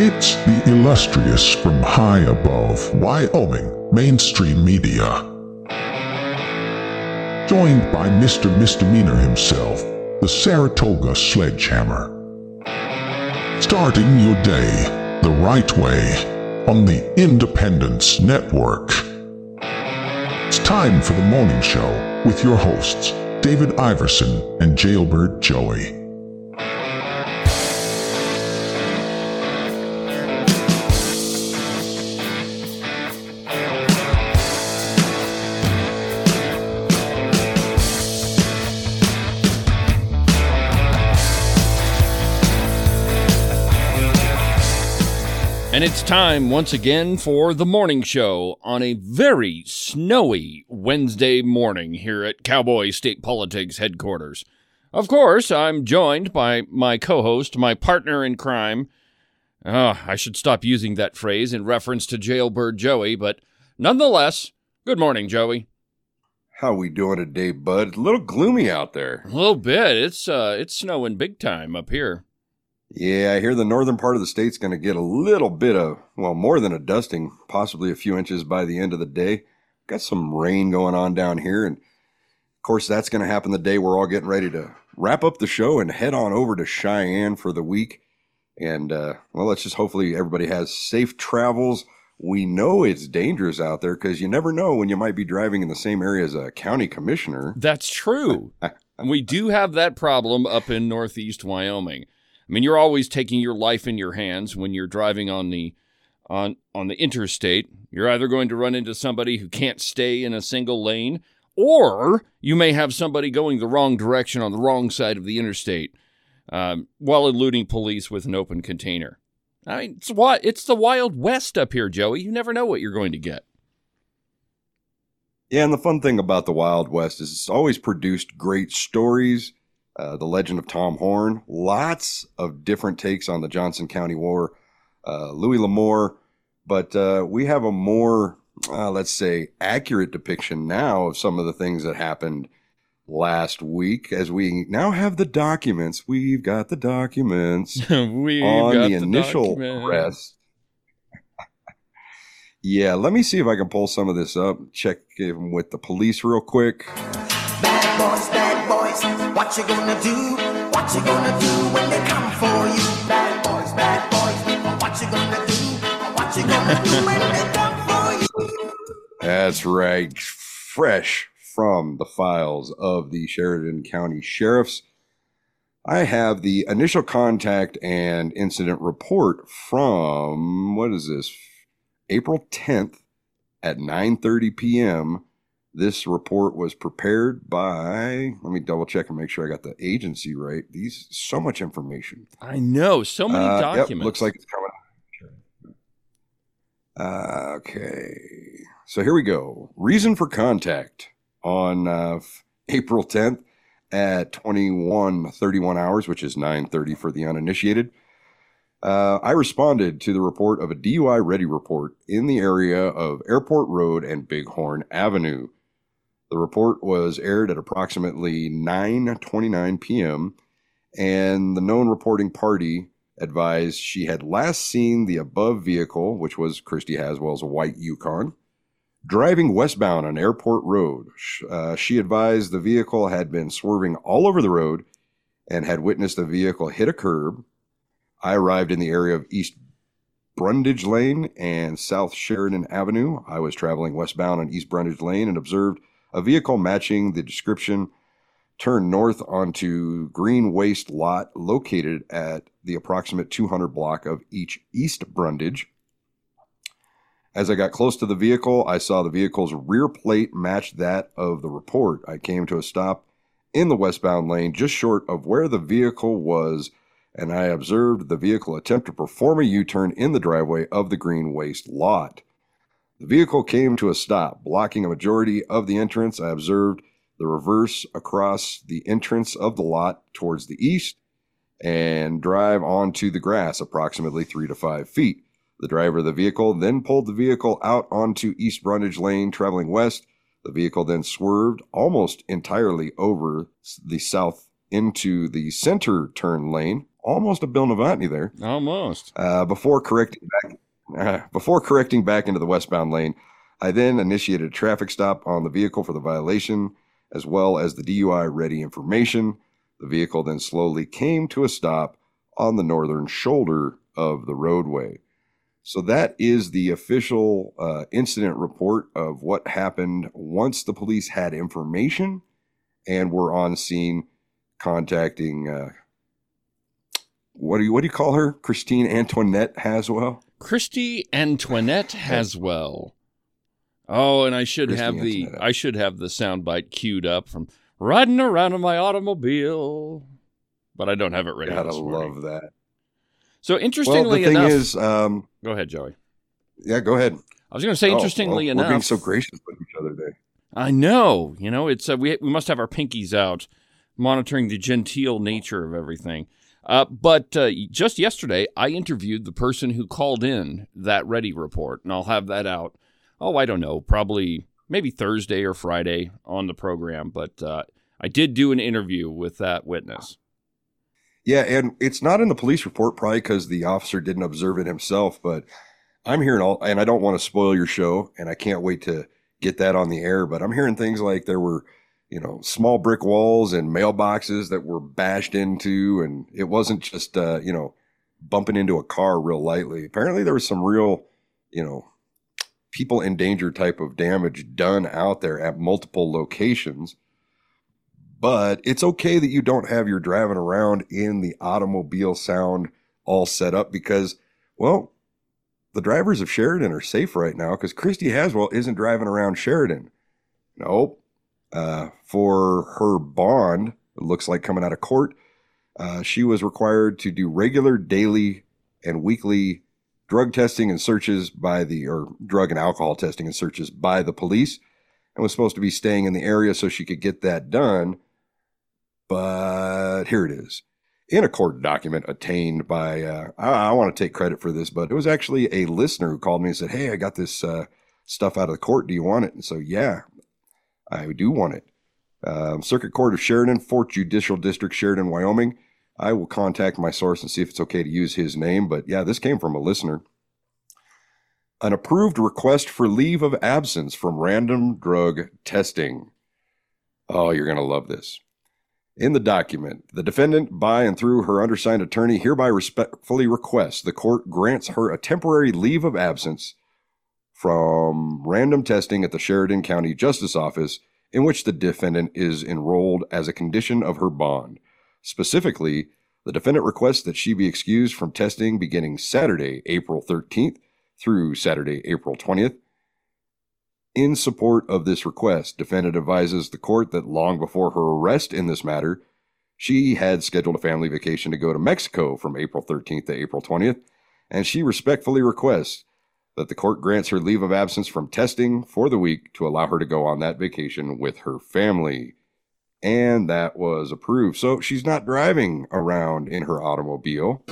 It's the illustrious from high above Wyoming mainstream media. Joined by Mr. Misdemeanor himself, the Saratoga Sledgehammer. Starting your day the right way on the Independence Network. It's time for the morning show with your hosts, David Iverson and Jailbird Joey. And it's time once again for the morning show on a very snowy Wednesday morning here at Cowboy State Politics headquarters. Of course, I'm joined by my co-host, my partner in crime. I should stop using that phrase in reference to Jailbird Joey, but nonetheless, good morning, Joey. How we doing today, bud? It's a little gloomy out there. A little bit. It's snowing big time up here. Yeah, I hear the northern part of the state's going to get a little bit of, well, more than a dusting, possibly a few inches by the end of the day. Got some rain going on down here, and of course that's going to happen the day we're all getting ready to wrap up the show and head on over to Cheyenne for the week. And, well, let's just hopefully everybody has safe travels. We know it's dangerous out there because you never know when you might be driving in the same area as a county commissioner. That's true. We do have that problem up in northeast Wyoming. I mean, you're always taking your life in your hands when you're driving on the interstate. You're either going to run into somebody who can't stay in a single lane, or you may have somebody going the wrong direction on the wrong side of the interstate while eluding police with an open container. I mean, it's the Wild West up here, Joey. You never know what you're going to get. Yeah, and the fun thing about the Wild West is it's always produced great stories. The Legend of Tom Horn, lots of different takes on the Johnson County War, Louis L'Amour, but we have a more, let's say, accurate depiction now of some of the things that happened last week, as we now have the documents. We've got the documents on the initial arrest. Yeah, let me see if I can pull some of this up, check with the police real quick. Bad boys, what you gonna do? What you gonna do when they come for you? Bad boys, what you gonna do? What you gonna do when they come for you? That's right, fresh from the files of the Sheridan County Sheriffs. I have the initial contact and incident report from, what is this, April 10th at 9:30 p.m., This report was prepared by, let me double check and make sure I got the agency right. So much information. I know, so many documents. Yep, looks like it's coming. Okay, so here we go. Reason for contact on April 10th at 21:31 hours, which is 9:30 for the uninitiated. I responded to the report of a DUI ready report in the area of Airport Road and Bighorn Avenue. The report was aired at approximately 9:29 p.m., and the known reporting party advised she had last seen the above vehicle, which was Christy Haswell's white Yukon, driving westbound on Airport Road. She advised the vehicle had been swerving all over the road and had witnessed the vehicle hit a curb. I arrived in the area of East Brundage Lane and South Sheridan Avenue. I was traveling westbound on East Brundage Lane and observed a vehicle matching the description turn north onto Green Waste Lot located at the approximate 200 block of East Brundage. As I got close to the vehicle, I saw the vehicle's rear plate match that of the report. I came to a stop in the westbound lane just short of where the vehicle was, and I observed the vehicle attempt to perform a U-turn in the driveway of the Green Waste Lot. The vehicle came to a stop, blocking a majority of the entrance. I observed the reverse across the entrance of the lot towards the east and drive onto the grass approximately 3 to 5 feet. The driver of the vehicle then pulled the vehicle out onto East Brundage Lane, traveling west. The vehicle then swerved almost entirely over the south into the center turn lane almost a Bill Novotny there. Almost. Before correcting back into the westbound lane, I then initiated a traffic stop on the vehicle for the violation, as well as the DUI ready information. The vehicle then slowly came to a stop on the northern shoulder of the roadway. So that is the official incident report of what happened once the police had information and were on scene contacting, what do you call her? Christine Antoinette Haswell? Christy Antoinette Haswell. Oh, and I should have the soundbite queued up from riding around in my automobile, but I don't have it ready. Gotta love that. So interestingly enough, the thing is, go ahead, Joey. Yeah, go ahead. I was going to say, interestingly enough, we're being so gracious with each other today. I know. It's we must have our pinkies out, monitoring the genteel nature of everything. But just yesterday, I interviewed the person who called in that Ready report, and I'll have that out. Oh, I don't know, probably maybe Thursday or Friday on the program. But I did do an interview with that witness. Yeah, and it's not in the police report, probably because the officer didn't observe it himself. But I'm hearing and I don't want to spoil your show, and I can't wait to get that on the air. But I'm hearing things like there were, small brick walls and mailboxes that were bashed into, and it wasn't just, bumping into a car real lightly. Apparently there was some real, people in danger type of damage done out there at multiple locations. But it's okay that you don't have your driving around in the automobile sound all set up because, well, the drivers of Sheridan are safe right now because Christy Haswell isn't driving around Sheridan. Nope. For her bond, it looks like coming out of court, she was required to do regular daily and weekly drug testing and searches drug and alcohol testing and searches by the police, and was supposed to be staying in the area so she could get that done. But here it is. In a court document attained by, I want to take credit for this, but it was actually a listener who called me and said, hey, I got this stuff out of the court. Do you want it? And so, yeah, I do want it. Circuit Court of Sheridan, 4th Judicial District, Sheridan, Wyoming. I will contact my source and see if it's okay to use his name. But yeah, this came from a listener. An approved request for leave of absence from random drug testing. Oh, you're going to love this. In the document, the defendant, by and through her undersigned attorney, hereby respectfully requests the court grants her a temporary leave of absence from random testing at the Sheridan County Justice Office in which the defendant is enrolled as a condition of her bond. Specifically, the defendant requests that she be excused from testing beginning Saturday, April 13th through Saturday, April 20th. In support of this request, defendant advises the court that long before her arrest in this matter, she had scheduled a family vacation to go to Mexico from April 13th to April 20th, and she respectfully requests that the court grants her leave of absence from testing for the week to allow her to go on that vacation with her family. And that was approved. So she's not driving around in her automobile.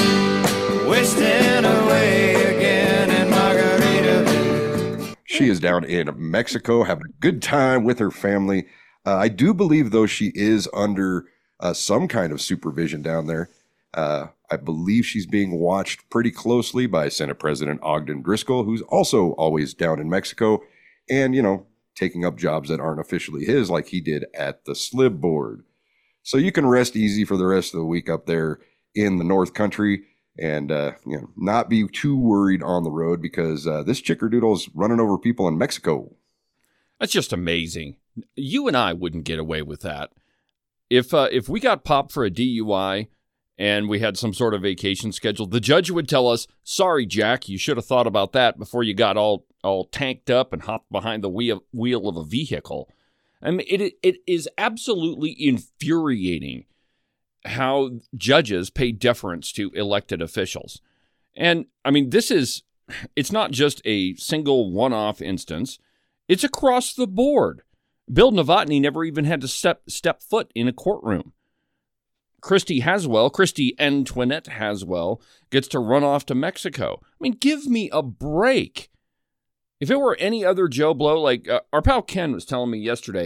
Wasting away again in Margaritaville. She is down in Mexico having a good time with her family. I do believe, though, she is under some kind of supervision down there. I believe she's being watched pretty closely by Senate President Ogden Driscoll, who's also always down in Mexico and, taking up jobs that aren't officially his like he did at the SLIB board. So you can rest easy for the rest of the week up there in the North Country and, not be too worried on the road because this chickerdoodle's running over people in Mexico. That's just amazing. You and I wouldn't get away with that. If we got popped for a DUI and we had some sort of vacation scheduled, the judge would tell us, sorry, Jack, you should have thought about that before you got all tanked up and hopped behind the wheel of a vehicle. I mean, it is absolutely infuriating how judges pay deference to elected officials. And, I mean, it's not just a single one-off instance. It's across the board. Bill Novotny never even had to step foot in a courtroom. Christy Antoinette Haswell gets to run off to Mexico. I mean, give me a break. If it were any other Joe Blow, like our pal Ken was telling me yesterday,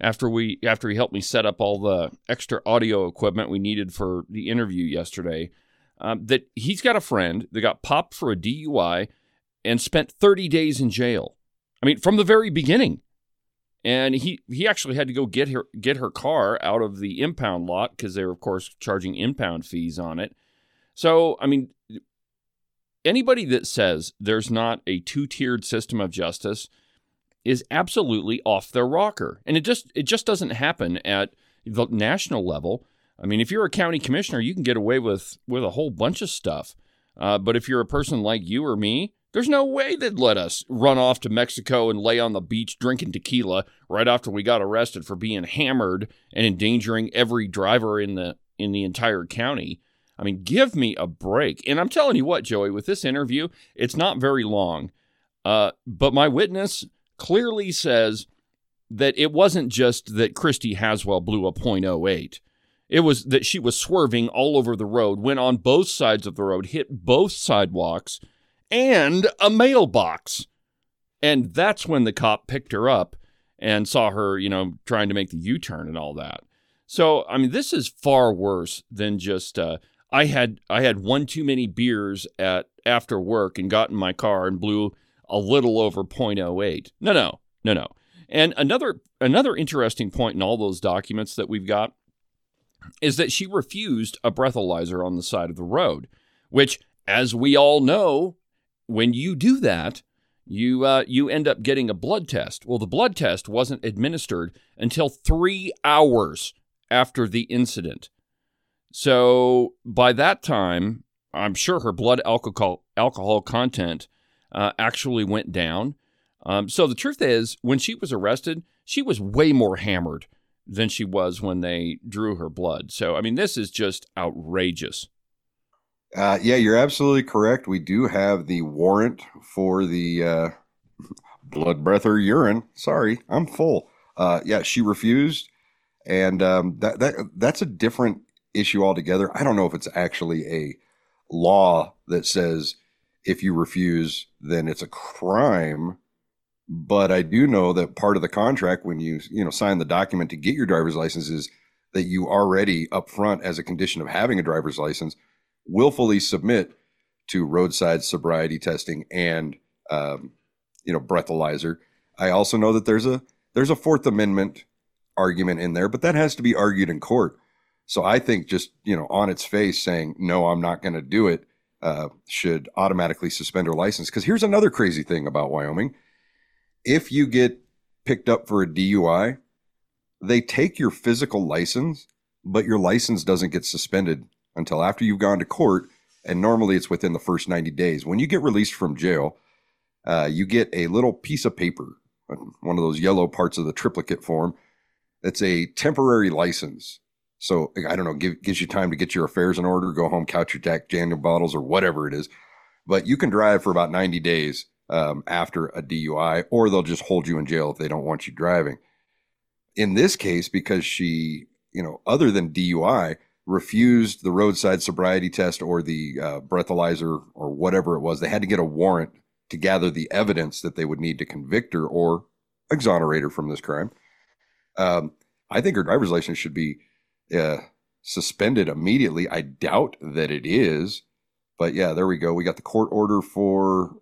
after he helped me set up all the extra audio equipment we needed for the interview yesterday, that he's got a friend that got popped for a DUI and spent 30 days in jail. I mean, from the very beginning. And he actually had to go get her car out of the impound lot because they were, of course, charging impound fees on it. So, I mean, anybody that says there's not a two-tiered system of justice is absolutely off their rocker. And it just doesn't happen at the national level. I mean, if you're a county commissioner, you can get away with a whole bunch of stuff. But if you're a person like you or me, there's no way they'd let us run off to Mexico and lay on the beach drinking tequila right after we got arrested for being hammered and endangering every driver in the entire county. I mean, give me a break. And I'm telling you what, Joey, with this interview, it's not very long. But my witness clearly says that it wasn't just that Christy Haswell blew a .08. It was that she was swerving all over the road, went on both sides of the road, hit both sidewalks, and a mailbox. And that's when the cop picked her up and saw her, trying to make the U-turn and all that. So, I mean, this is far worse than just, I had one too many beers after work and got in my car and blew a little over .08. No. And another interesting point in all those documents that we've got is that she refused a breathalyzer on the side of the road, which, as we all know, when you do that, you end up getting a blood test. Well, the blood test wasn't administered until 3 hours after the incident. So by that time, I'm sure her blood alcohol content actually went down. So the truth is, when she was arrested, she was way more hammered than she was when they drew her blood. So, I mean, this is just outrageous. Yeah, you're absolutely correct. We do have the warrant for the blood, breath, or urine. Sorry, I'm full. Yeah, she refused, and that's a different issue altogether. I don't know if it's actually a law that says if you refuse, then it's a crime. But I do know that part of the contract when you sign the document to get your driver's license is that you already up front, as a condition of having a driver's license, willfully submit to roadside sobriety testing and breathalyzer. I also know that there's a Fourth Amendment argument in there, but that has to be argued in court. So I think just on its face saying no, I'm not going to do it should automatically suspend her license. Because here's another crazy thing about Wyoming: if you get picked up for a DUI, they take your physical license, but your license doesn't get suspended until after you've gone to court, and normally it's within the first 90 days. When you get released from jail, you get a little piece of paper, one of those yellow parts of the triplicate form. It's a temporary license. So, I don't know, gives you time to get your affairs in order, go home, couch your Jack Daniel bottles or whatever it is. But you can drive for about 90 days after a DUI, or they'll just hold you in jail if they don't want you driving. In this case, because she, other than DUI, refused the roadside sobriety test or the breathalyzer or whatever it was, they had to get a warrant to gather the evidence that they would need to convict her or exonerate her from this crime. I think her driver's license should be suspended immediately. I doubt that it is, but yeah, there we go. We got the court order for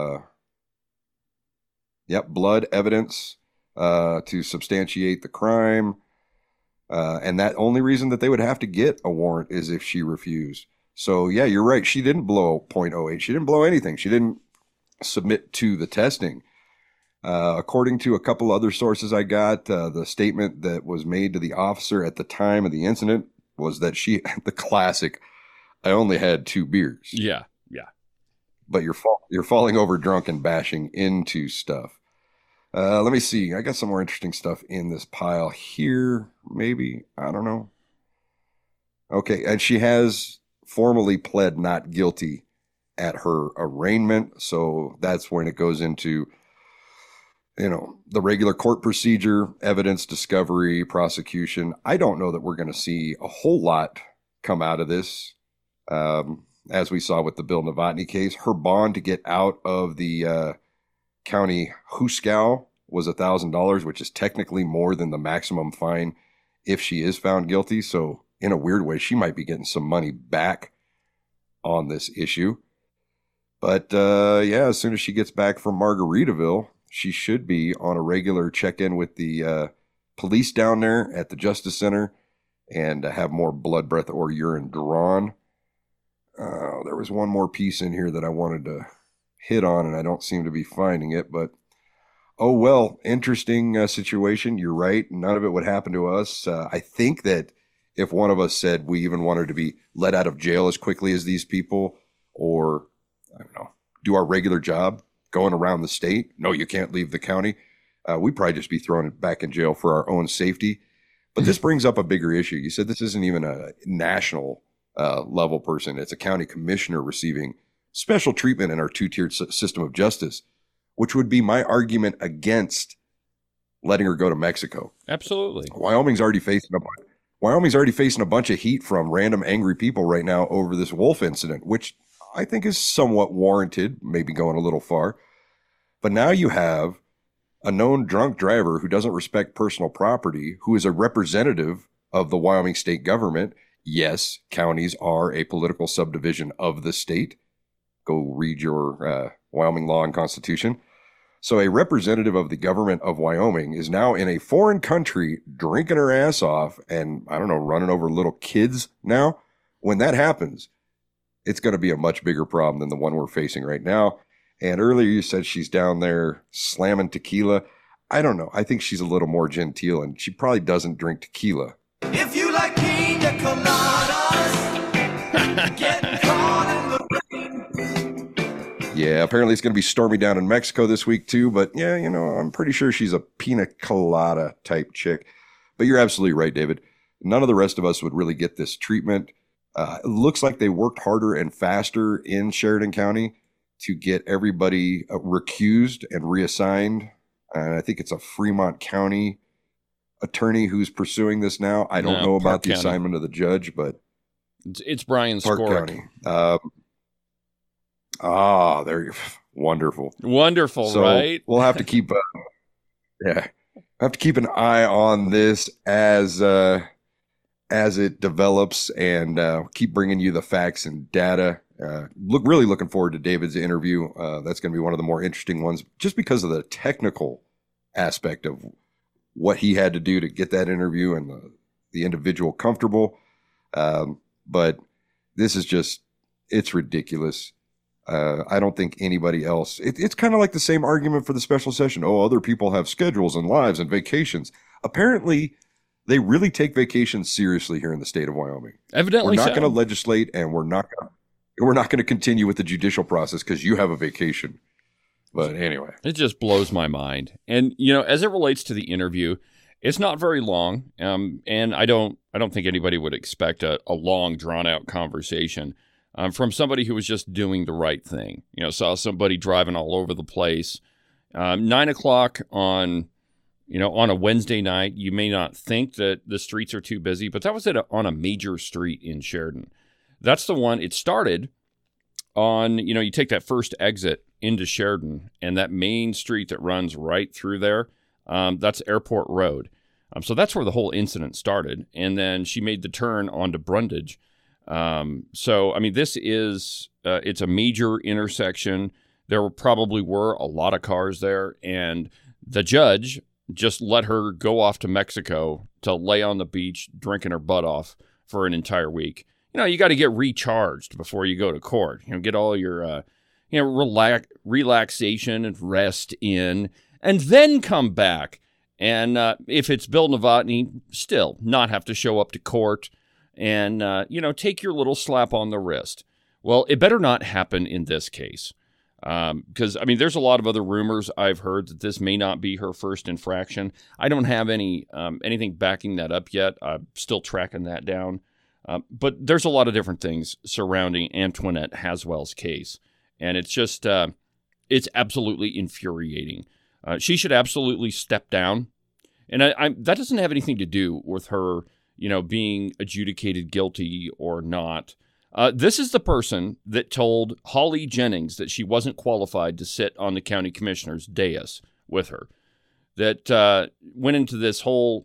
blood evidence to substantiate the crime. And that only reason that they would have to get a warrant is if she refused. So yeah, you're right. She didn't blow .08. She didn't blow anything. She didn't submit to the testing. According to a couple other sources I got, the statement that was made to the officer at the time of the incident was that the classic, I only had 2 beers. Yeah. But you're falling over drunk and bashing into stuff. Let me see. I got some more interesting stuff in this pile here. Maybe. I don't know. Okay. And she has formally pled not guilty at her arraignment. So that's when it goes into, the regular court procedure, evidence discovery, prosecution. I don't know that we're going to see a whole lot come out of this. As we saw with the Bill Novotny case, her bond to get out of the county Huskow was $1,000, which is technically more than the maximum fine if she is found guilty. So in a weird way, she might be getting some money back on this issue. But yeah, as soon as she gets back from Margaritaville, she should be on a regular check-in with the police down there at the Justice Center and have more blood, breath, or urine drawn. There was one more piece in here that I wanted to hit on, and I don't seem to be finding it, but oh well, interesting situation. You're right. None of it would happen to us. I think that if one of us said we even wanted to be let out of jail as quickly as these people, or, I don't know, do our regular job going around the state, no, you can't leave the county, we'd probably just be thrown back in jail for our own safety. But this brings up a bigger issue. You said this isn't even a national level person. It's a county commissioner receiving special treatment in our two-tiered system of justice, which would be my argument against letting her go to Mexico. Absolutely. Wyoming's already facing a bunch of heat from random angry people right now over this wolf incident, which I think is somewhat warranted, maybe going a little far. But now you have a known drunk driver who doesn't respect personal property, who is a representative of the Wyoming state government. Yes, counties are a political subdivision of the state. Go read your Wyoming law and constitution. So a representative of the government of Wyoming is now in a foreign country drinking her ass off and, I don't know, running over little kids now. When that happens, it's going to be a much bigger problem than the one we're facing right now. And earlier you said she's down there slamming tequila. I don't know. I think she's a little more genteel, and she probably doesn't drink tequila. If you like pina coladas, get caught in the rain. Yeah, apparently it's going to be stormy down in Mexico this week too. But yeah, you know, I'm pretty sure she's a pina colada type chick. But you're absolutely right, David. None of the rest of us would really get this treatment. It looks like they worked harder and faster in Sheridan County to get everybody recused and reassigned. And I think it's a Fremont County attorney who's pursuing this now. I don't know about the assignment of the judge, but it's Brian Park Skoric. County. There you wonderful. Wonderful, So right? we'll have to keep an eye on this as it develops, and keep bringing you the facts and data. Really looking forward to David's interview. That's going to be one of the more interesting ones, just because of the technical aspect of what he had to do to get that interview and the individual comfortable. But this is it's ridiculous. I don't think anybody else. It's kind of like the same argument for the special session. Oh, other people have schedules and lives and vacations. Apparently, they really take vacations seriously here in the state of Wyoming. Evidently, we're not going to legislate, and we're not going to continue with the judicial process because you have a vacation. But anyway, it just blows my mind. And you know, as it relates to the interview, it's not very long, and I don't think anybody would expect a long, drawn-out conversation from somebody who was just doing the right thing. You know, saw somebody driving all over the place. 9:00 on a Wednesday night. You may not think that the streets are too busy, but that was on a major street in Sheridan. That's the one. It started on, you take that first exit into Sheridan, and that main street that runs right through there, that's Airport Road. So that's where the whole incident started. And then she made the turn onto Brundage. So, I mean, this is, it's a major intersection. There probably were a lot of cars there, and the judge just let her go off to Mexico to lay on the beach drinking her butt off for an entire week. You got to get recharged before you go to court. Get all your, relaxation and rest in, and then come back. And if it's Bill Novotny, still not have to show up to court and, take your little slap on the wrist. Well, it better not happen in this case. Because, I mean, there's a lot of other rumors I've heard that this may not be her first infraction. I don't have anything backing that up yet. I'm still tracking that down. But there's a lot of different things surrounding Antoinette Haswell's case. And it's just, it's absolutely infuriating. She should absolutely step down. And that doesn't have anything to do with her, being adjudicated guilty or not. This is the person that told Holly Jennings that she wasn't qualified to sit on the county commissioner's dais with her. that went into this whole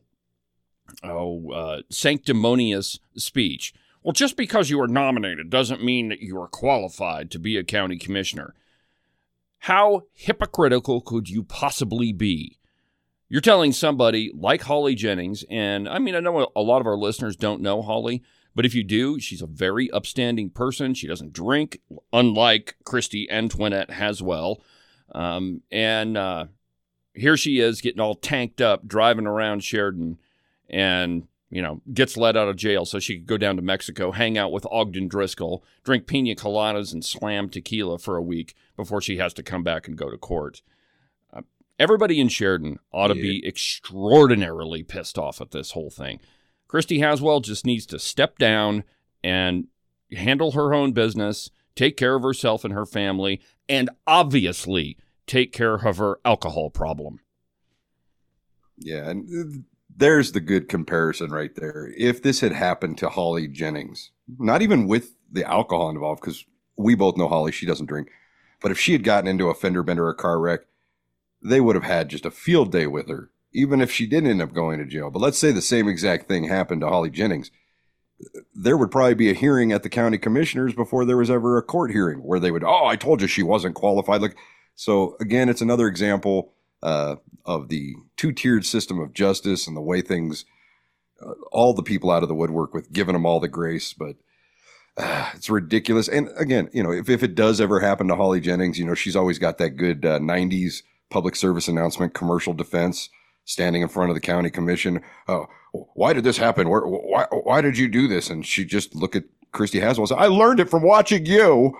sanctimonious speech. Well, just because you were nominated doesn't mean that you are qualified to be a county commissioner. How hypocritical could you possibly be? You're telling somebody like Holly Jennings, and I mean, I know a lot of our listeners don't know Holly, but if you do, she's a very upstanding person. She doesn't drink, unlike Christy Antoinette Haswell. And here she is getting all tanked up, driving around Sheridan, and, gets let out of jail so she could go down to Mexico, hang out with Ogden Driscoll, drink pina coladas and slam tequila for a week before she has to come back and go to court. Everybody in Sheridan ought to be extraordinarily pissed off at this whole thing. Christy Haswell just needs to step down and handle her own business, take care of herself and her family, and obviously take care of her alcohol problem. Yeah, and there's the good comparison right there. If this had happened to Holly Jennings, not even with the alcohol involved, because we both know Holly, she doesn't drink, but if she had gotten into a fender bender or a car wreck, they would have had just a field day with her, even if she didn't end up going to jail. But let's say the same exact thing happened to Holly Jennings. There would probably be a hearing at the county commissioners before there was ever a court hearing where they would, I told you she wasn't qualified. So again, it's another example of the two-tiered system of justice and the way things, all the people out of the woodwork with giving them all the grace. But it's ridiculous. And again, if it does ever happen to Holly Jennings, she's always got that good 90s public service announcement, commercial defense, standing in front of the county commission. Why did this happen? Why did you do this? And she just look at Christy Haswell and say, I learned it from watching you.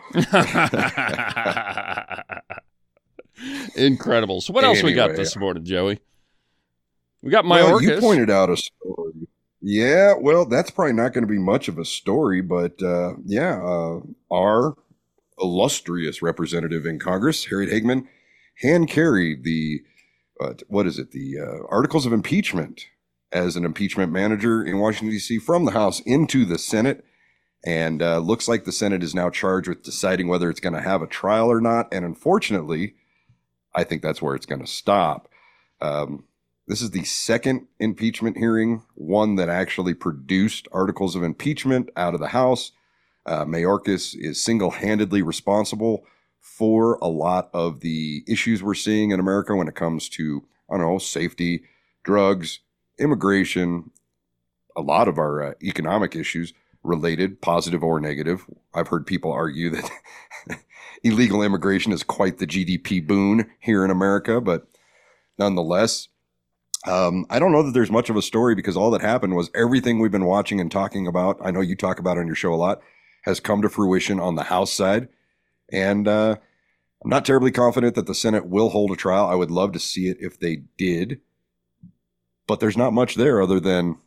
Incredible. So what else we got this morning, Joey? We got Mayorkas. You pointed out a story. Yeah, well, that's probably not going to be much of a story, but our illustrious representative in Congress, Harriet Hageman, hand-carried the articles of impeachment as an impeachment manager in Washington, D.C. from the House into the Senate. And looks like the Senate is now charged with deciding whether it's going to have a trial or not. And unfortunately, I think that's where it's going to stop. This is the second impeachment hearing, one that actually produced articles of impeachment out of the House. Mayorkas is single-handedly responsible for a lot of the issues we're seeing in America when it comes to, safety, drugs, immigration, a lot of our economic issues related, positive or negative. I've heard people argue that illegal immigration is quite the GDP boon here in America, but nonetheless, I don't know that there's much of a story because all that happened was everything we've been watching and talking about, I know you talk about on your show a lot, has come to fruition on the House side. And I'm not terribly confident that the Senate will hold a trial. I would love to see it if they did. But there's not much there other than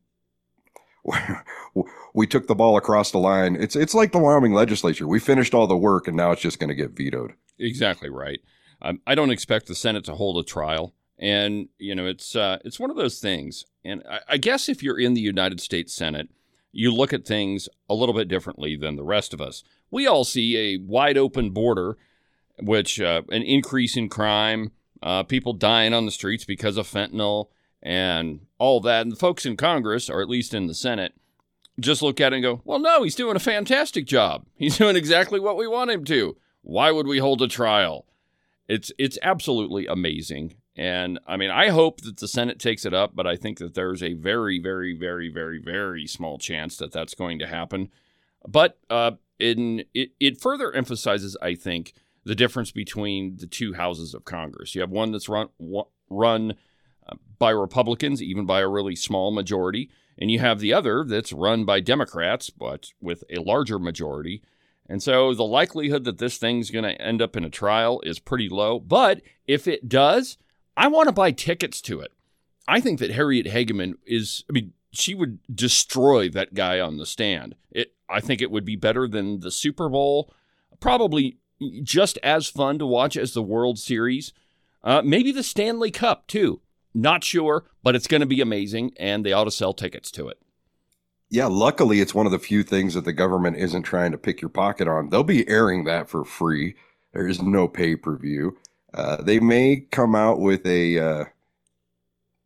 we took the ball across the line. It's like the Wyoming legislature. We finished all the work, and now it's just going to get vetoed. Exactly right. I don't expect the Senate to hold a trial. And, it's one of those things. And I guess if you're in the United States Senate, you look at things a little bit differently than the rest of us. We all see a wide open border, which an increase in crime, people dying on the streets because of fentanyl and all that. And the folks in Congress, or at least in the Senate, just look at it and go, well, no, he's doing a fantastic job. He's doing exactly what we want him to. Why would we hold a trial? It's absolutely amazing. And I mean, I hope that the Senate takes it up, but I think that there's a very, very, very, very, very small chance that that's going to happen. But it further emphasizes, I think, the difference between the two houses of Congress. You have one that's run by Republicans, even by a really small majority, and you have the other that's run by Democrats, but with a larger majority. And so the likelihood that this thing's going to end up in a trial is pretty low. But if it does, I want to buy tickets to it. I think that Harriet Hageman she would destroy that guy on the stand. I think it would be better than the Super Bowl, probably just as fun to watch as the World Series, maybe the Stanley Cup too. Not sure, but it's going to be amazing, and they ought to sell tickets to it. Yeah, luckily it's one of the few things that the government isn't trying to pick your pocket on. They'll be airing that for free. There is no pay-per-view. They may come out with a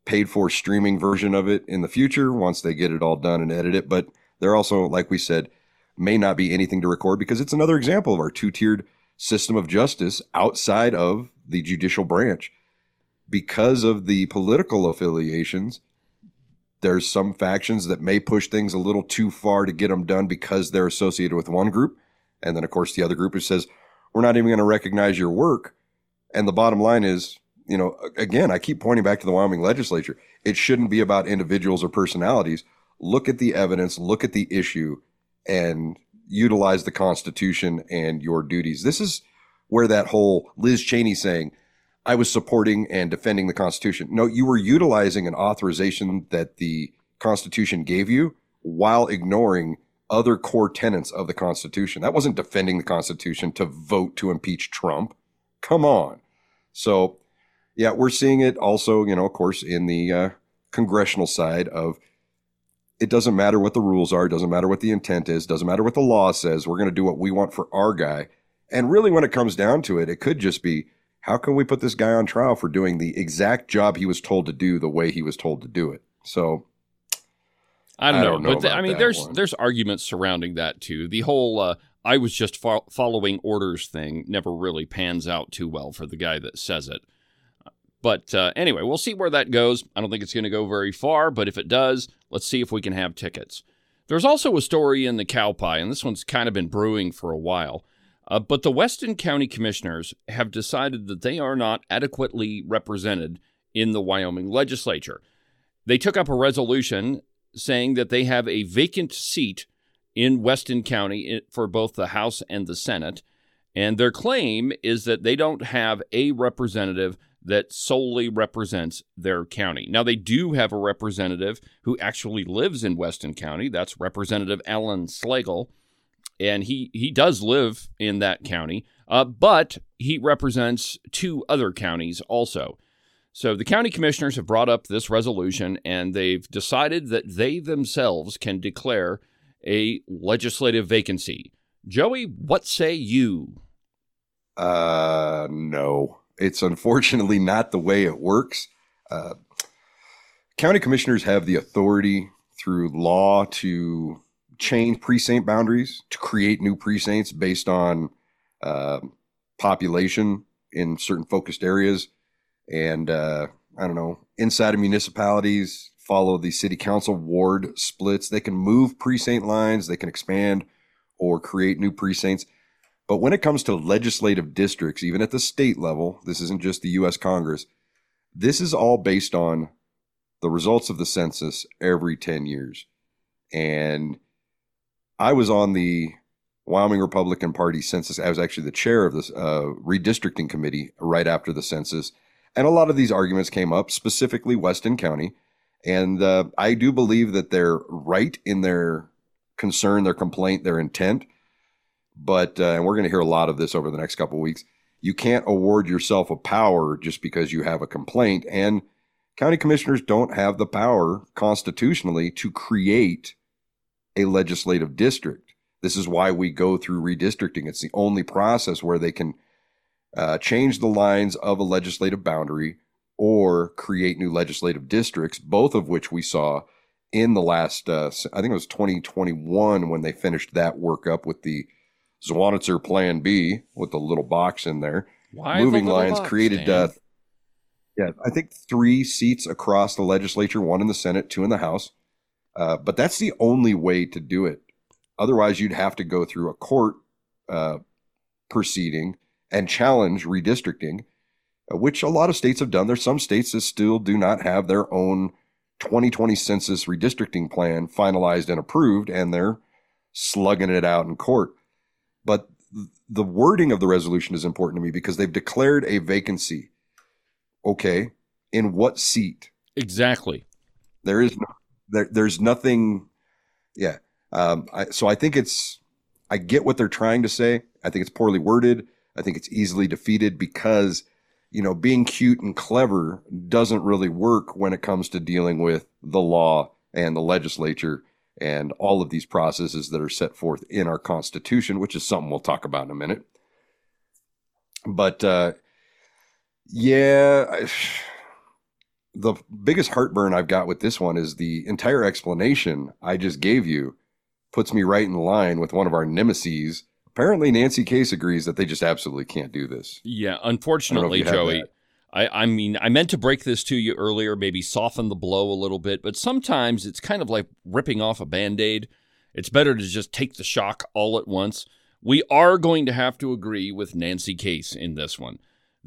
paid for streaming version of it in the future once they get it all done and edit it. But there also, like we said, may not be anything to record because it's another example of our two-tiered system of justice outside of the judicial branch. Because of the political affiliations, there's some factions that may push things a little too far to get them done because they're associated with one group. And then, of course, the other group who says, we're not even going to recognize your work. And the bottom line is, you know, again, I keep pointing back to the Wyoming legislature. It shouldn't be about individuals or personalities. Look at the evidence, look at the issue, and utilize the Constitution and your duties. This is where that whole Liz Cheney saying, I was supporting and defending the Constitution. No, you were utilizing an authorization that the Constitution gave you while ignoring other core tenets of the Constitution. That wasn't defending the Constitution to vote to impeach Trump. Come on. So, yeah, we're seeing it also, you know, of course, in the congressional side of it doesn't matter what the rules are. It doesn't matter what the intent is. Doesn't matter what the law says. We're going to do what we want for our guy. And really, when it comes down to it, it could just be, how can we put this guy on trial for doing the exact job he was told to do the way he was told to do it? So I don't know. But about I mean, that there's arguments surrounding that too. The whole I was just following orders thing never really pans out too well for the guy that says it. But anyway, we'll see where that goes. I don't think it's going to go very far, but if it does, let's see if we can have tickets. There's also a story in the cow pie, and this one's kind of been brewing for a while. But the Weston County Commissioners have decided that they are not adequately represented in the Wyoming legislature. They took up a resolution saying that they have a vacant seat in Weston County for both the House and the Senate. And their claim is that they don't have a representative that solely represents their county. Now, they do have a representative who actually lives in Weston County. That's Representative Alan Slagle. And he does live in that county, but he represents two other counties also. So the county commissioners have brought up this resolution, and they've decided that they themselves can declare a legislative vacancy. Joey, what say you? No. It's unfortunately not the way it works. County commissioners have the authority through law to change precinct boundaries, to create new precincts based on population in certain focused areas. And, I don't know, inside of municipalities, follow the city council ward splits. They can move precinct lines, they can expand or create new precincts. But when it comes to legislative districts, even at the state level, this isn't just the U.S. Congress, this is all based on the results of the census every 10 years. And I was on the Wyoming Republican Party census. I was actually the chair of this redistricting committee right after the census. And a lot of these arguments came up, specifically Weston County. And I do believe that they're right in their concern, their complaint, their intent. But and we're going to hear a lot of this over the next couple of weeks. You can't award yourself a power just because you have a complaint. And county commissioners don't have the power constitutionally to create a legislative district. This is why we go through redistricting. It's the only process where they can change the lines of a legislative boundary or create new legislative districts, both of which we saw in the last, I think it was 2021 when they finished that work up with the Zwanitzer Plan B with the little box in there. Why moving the little lines box, created, I think 3 seats across the legislature, 1 in the Senate, 2 in the House. But that's the only way to do it. Otherwise, you'd have to go through a court proceeding and challenge redistricting, which a lot of states have done. There's some states that still do not have their own 2020 census redistricting plan finalized and approved, and they're slugging it out in court. But the wording of the resolution is important to me because they've declared a vacancy. Okay, in what seat? Exactly. There's nothing. Yeah. So I think I get what they're trying to say. I think it's poorly worded. I think it's easily defeated because, being cute and clever doesn't really work when it comes to dealing with the law and the legislature and all of these processes that are set forth in our Constitution, which is something we'll talk about in a minute. But, the biggest heartburn I've got with this one is the entire explanation I just gave you puts me right in line with one of our nemesis. Apparently, Nancy Case agrees that they just absolutely can't do this. Yeah, unfortunately, Joey. I mean, I meant to break this to you earlier, maybe soften the blow a little bit, but sometimes it's kind of like ripping off a Band-Aid. It's better to just take the shock all at once. We are going to have to agree with Nancy Case in this one.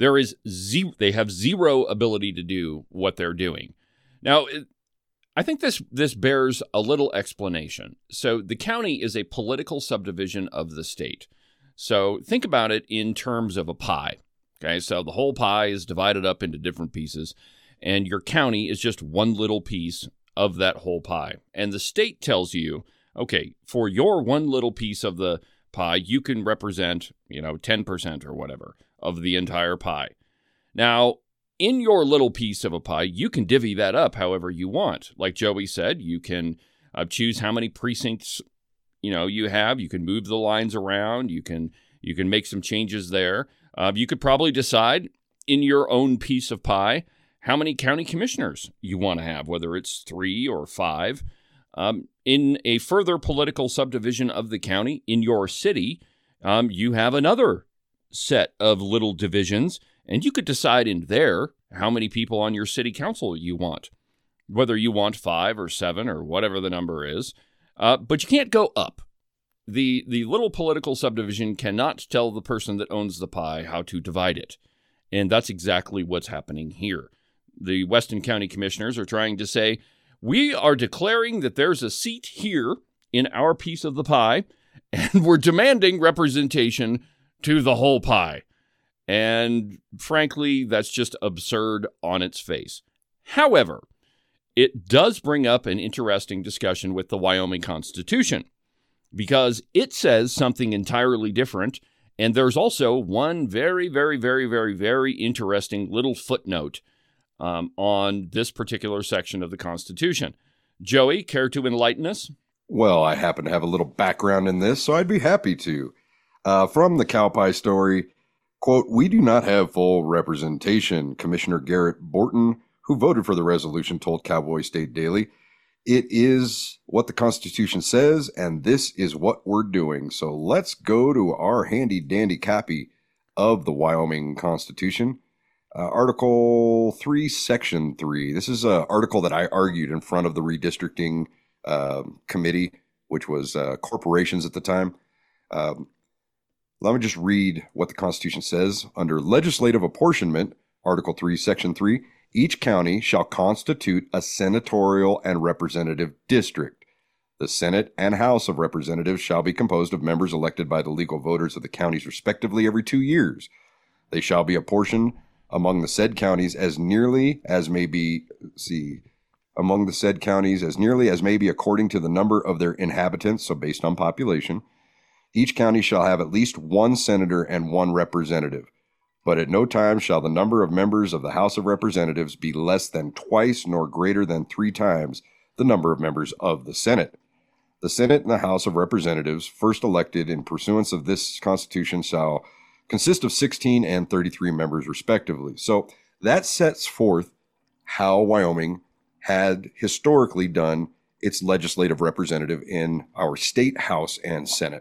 They have zero ability to do what they're doing. Now, I think this bears a little explanation. So the county is a political subdivision of the state. So think about it in terms of a pie. Okay, so the whole pie is divided up into different pieces, and your county is just one little piece of that whole pie. And the state tells you, okay, for your one little piece of the pie, you can represent, 10% or whatever of the entire pie. Now, in your little piece of a pie, you can divvy that up however you want. Like Joey said, you can choose how many precincts, you have. You can move the lines around. You can make some changes there. You could probably decide in your own piece of pie how many county commissioners you want to have, whether it's 3 or 5. In a further political subdivision of the county, in your city, you have another set of little divisions, and you could decide in there how many people on your city council you want, whether you want 5 or 7 or whatever the number is. But you can't go up. The little political subdivision cannot tell the person that owns the pie how to divide it. And that's exactly what's happening here. The Weston County Commissioners are trying to say, we are declaring that there's a seat here in our piece of the pie, and we're demanding representation to the whole pie. And frankly, that's just absurd on its face. However, it does bring up an interesting discussion with the Wyoming Constitution, because it says something entirely different, and there's also one very, very, very, very, very interesting little footnote on this particular section of the Constitution. Joey, care to enlighten us? Well, I happen to have a little background in this, so I'd be happy to. From the cow pie story, quote, "We do not have full representation," Commissioner Garrett Borton, who voted for the resolution, told Cowboy State Daily. "It is what the Constitution says, and this is what we're doing." So let's go to our handy-dandy copy of the Wyoming Constitution. Article 3, Section 3. This is an article that I argued in front of the redistricting committee, which was corporations at the time. Let me just read what the Constitution says. Under legislative apportionment, Article 3, Section 3, each county shall constitute a senatorial and representative district. The Senate and House of Representatives shall be composed of members elected by the legal voters of the counties respectively every 2 years. They shall be apportioned among the said counties as nearly as may be, according to the number of their inhabitants, so based on population. Each county shall have at least one senator and one representative. But at no time shall the number of members of the House of Representatives be less than twice nor greater than 3 times the number of members of the Senate. The Senate and the House of Representatives, first elected in pursuance of this Constitution, shall consist of 16 and 33 members respectively. So that sets forth how Wyoming had historically done its legislative representative in our state House and Senate.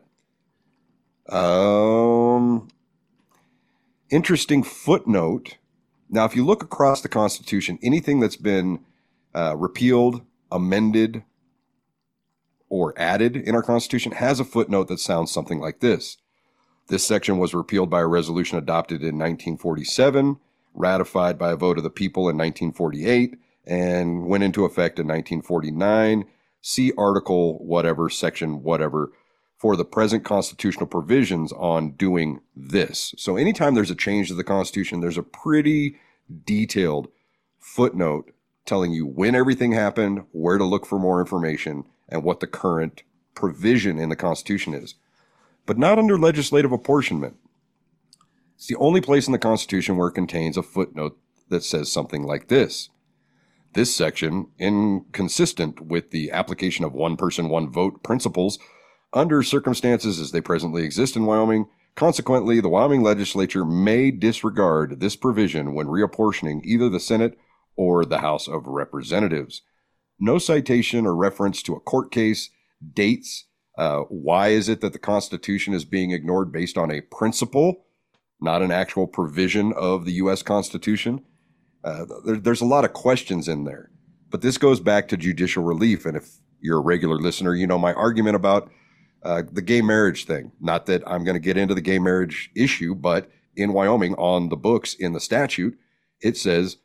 Interesting footnote. Now, if you look across the Constitution, anything that's been repealed, amended, or added in our Constitution has a footnote that sounds something like this. This section was repealed by a resolution adopted in 1947, ratified by a vote of the people in 1948, and went into effect in 1949. See Article whatever, Section whatever, for the present constitutional provisions on doing this. So anytime there's a change to the Constitution, there's a pretty detailed footnote telling you when everything happened, where to look for more information, and what the current provision in the Constitution is. But not under legislative apportionment. It's the only place in the Constitution where it contains a footnote that says something like this. This section, inconsistent with the application of one person, one vote principles under circumstances as they presently exist in Wyoming, consequently, the Wyoming legislature may disregard this provision when reapportioning either the Senate or the House of Representatives. No citation or reference to a court case, dates. Why is it that the Constitution is being ignored based on a principle, not an actual provision of the U.S. Constitution? There's a lot of questions in there. But this goes back to judicial relief. And if you're a regular listener, you know my argument about the gay marriage thing. Not that I'm going to get into the gay marriage issue, but in Wyoming, on the books, in the statute, it says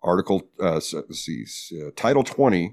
Title 20,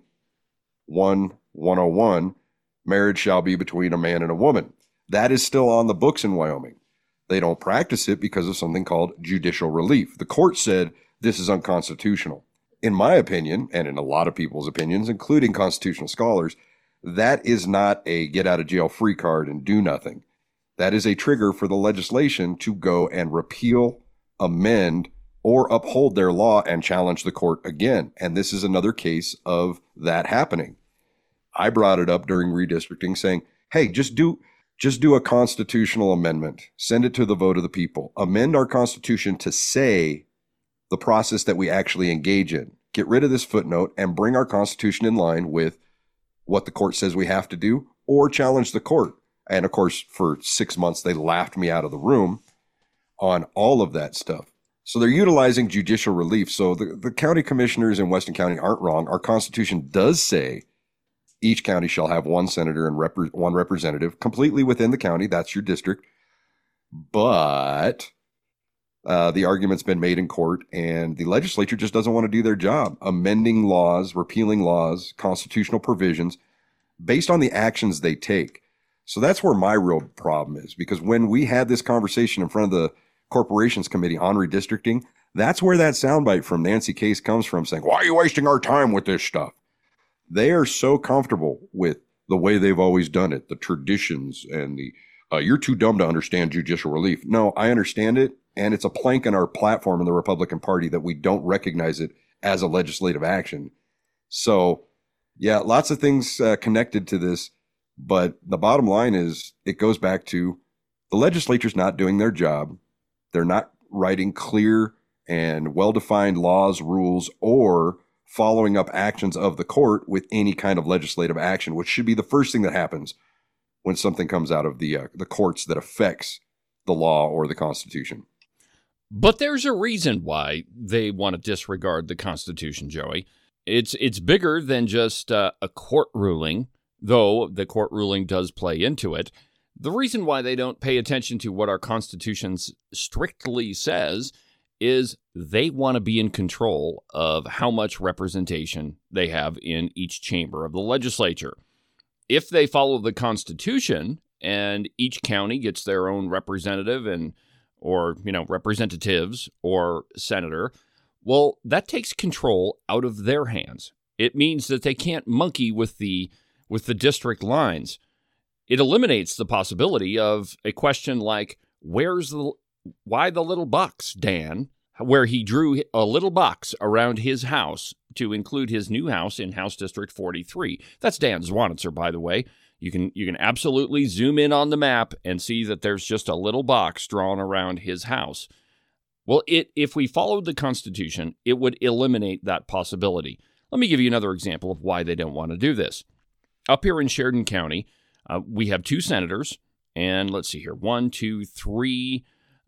101, marriage shall be between a man and a woman. That is still on the books in Wyoming. They don't practice it because of something called judicial relief. The court said this is unconstitutional. In my opinion, and in a lot of people's opinions, including constitutional scholars, that is not a get out of jail free card and do nothing. That is a trigger for the legislation to go and repeal, amend, or uphold their law and challenge the court again. And this is another case of that happening. I brought it up during redistricting saying, hey, just do a constitutional amendment. Send it to the vote of the people. Amend our Constitution to say the process that we actually engage in. Get rid of this footnote and bring our Constitution in line with what the court says we have to do, or challenge the court. And of course, for 6 months, they laughed me out of the room on all of that stuff. So they're utilizing judicial relief. So the county commissioners in Weston County aren't wrong. Our Constitution does say each county shall have one senator and one representative completely within the county. That's your district. But the argument's been made in court, and the legislature just doesn't want to do their job, amending laws, repealing laws, constitutional provisions based on the actions they take. So that's where my real problem is, because when we had this conversation in front of the Corporations Committee on redistricting, that's where that soundbite from Nancy Case comes from, saying, why are you wasting our time with this stuff? They are so comfortable with the way they've always done it, the traditions, and the you're too dumb to understand judicial relief. No, I understand it, and it's a plank in our platform in the Republican Party that we don't recognize it as a legislative action. So, yeah, lots of things connected to this, but the bottom line is it goes back to the legislature's not doing their job. They're not writing clear and well-defined laws, rules, or following up actions of the court with any kind of legislative action, which should be the first thing that happens when something comes out of the courts that affects the law or the Constitution. But there's a reason why they want to disregard the Constitution, Joey. It's bigger than just a court ruling, though the court ruling does play into it. The reason why they don't pay attention to what our Constitution strictly says is they want to be in control of how much representation they have in each chamber of the legislature. If they follow the Constitution and each county gets their own representative or representatives or senator, well, that takes control out of their hands. It means that they can't monkey with the district lines. It eliminates the possibility of a question like, why the little box, Dan, where he drew a little box around his house to include his new house in House District 43. That's Dan Zwanitzer, by the way. You can absolutely zoom in on the map and see that there's just a little box drawn around his house. Well, if we followed the Constitution, it would eliminate that possibility. Let me give you another example of why they don't want to do this. Up here in Sheridan County, we have 2 senators, and let's see here, 1, 2, 3,